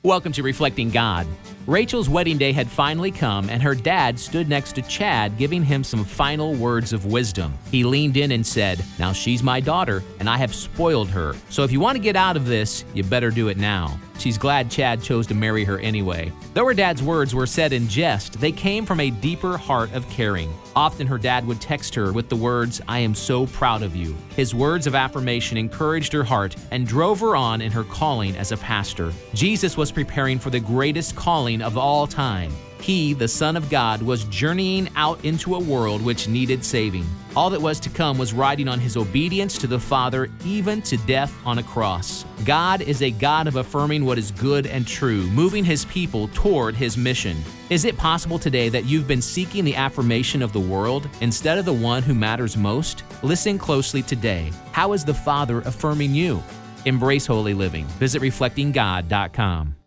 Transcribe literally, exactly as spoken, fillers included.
Welcome to Reflecting God. Rachel's wedding day had finally come, and her dad stood next to Chad, giving him some final words of wisdom. He leaned in and said, "Now she's my daughter, and I have spoiled her. So if you want to get out of this, you better do it now." She's glad Chad chose to marry her anyway. Though her dad's words were said in jest, they came from a deeper heart of caring. Often her dad would text her with the words, "I am so proud of you." His words of affirmation encouraged her heart and drove her on in her calling as a pastor. Jesus was preparing for the greatest calling of all time. He, the Son of God, was journeying out into a world which needed saving. All that was to come was riding on his obedience to the Father, even to death on a cross. God is a God of affirming what is good and true, moving his people toward his mission. Is it possible today that you've been seeking the affirmation of the world instead of the one who matters most? Listen closely today. How is the Father affirming you? Embrace holy living. Visit reflecting god dot com.